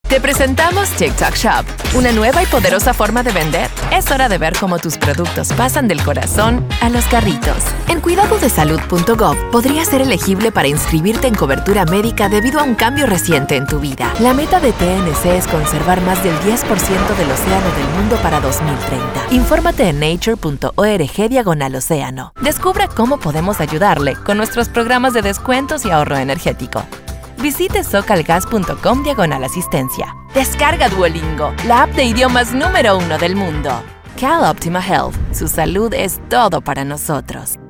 Te presentamos TikTok Shop, una nueva y poderosa forma de vender. Es hora de ver cómo tus productos pasan del corazón a los carritos. En cuidadodesalud.gov podrías ser elegible para inscribirte en cobertura médica debido a un cambio reciente en tu vida. La meta de TNC es conservar más del 10% del océano del mundo para 2030. Infórmate en nature.org/océano. Descubra cómo podemos ayudarle con nuestros programas de descuentos y ahorro energético. Visite socalgas.com/asistencia. Descarga Duolingo, la app de idiomas número 1 del mundo. CalOptima Health, su salud es todo para nosotros.